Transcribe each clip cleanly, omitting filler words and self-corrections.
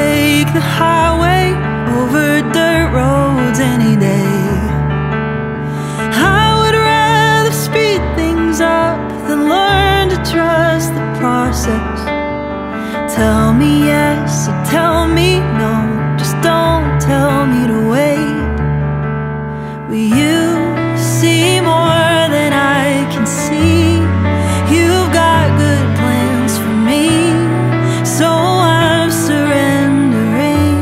take the highway over dirt roads any day. I would rather speed things up than learn to trust the process. Tell me yes or tell me no, just don't tell me to wait. Will you see more than I can see? You've got good plans for me, so I'm surrendering.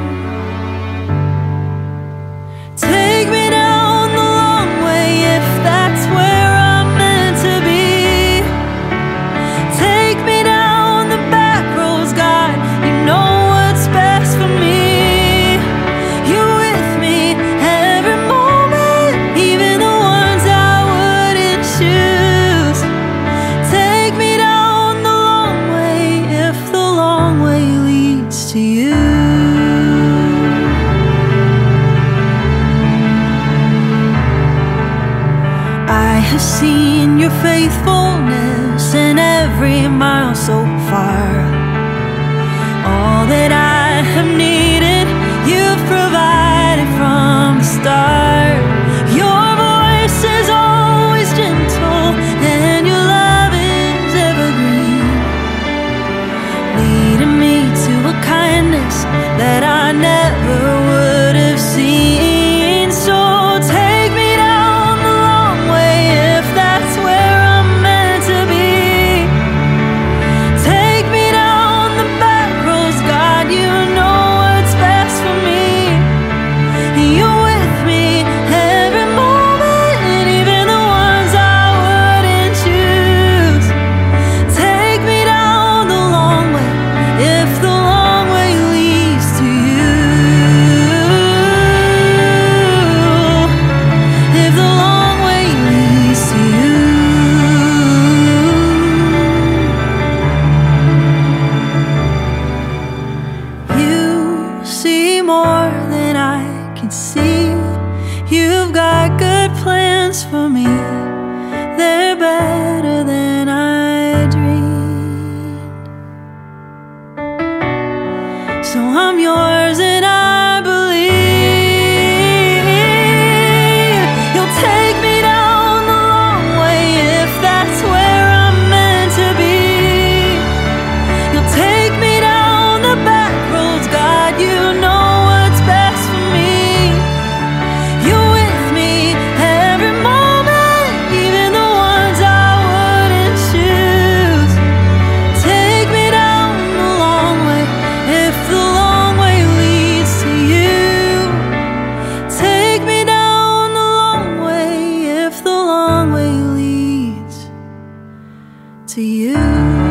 Take me down the long way if that's where I'm meant to be. Take me down the back roads, God, you know what's best for me. You're with me every moment, even the ones I wouldn't choose. Take me down the long way if the long way leads to you. I have seen your faithfulness in every mile so far. All that I have needed, you've provided from the start. Your voice is always gentle and your love is evergreen, leading me to a kindness that I never would have seen. So take me down the long way if that's where I'm meant to be. Take me down the back roads, God, you know what's best for me. You're with me every moment, even the ones I wouldn't choose. Take me down the long way if the long way leads to you. If the long way leads to you. You see more than I can see. You've got good plans for me. They're better than I dreamed. So I'm yours and I believe you'll take me down the long way if that's where I'm meant to be. You'll take me down the back roads, God, you know what's best for me. You're with me every moment, even the ones I wouldn't choose. Take me down the long way if the long way leads to you. Take me down the long way if the long way leads to you.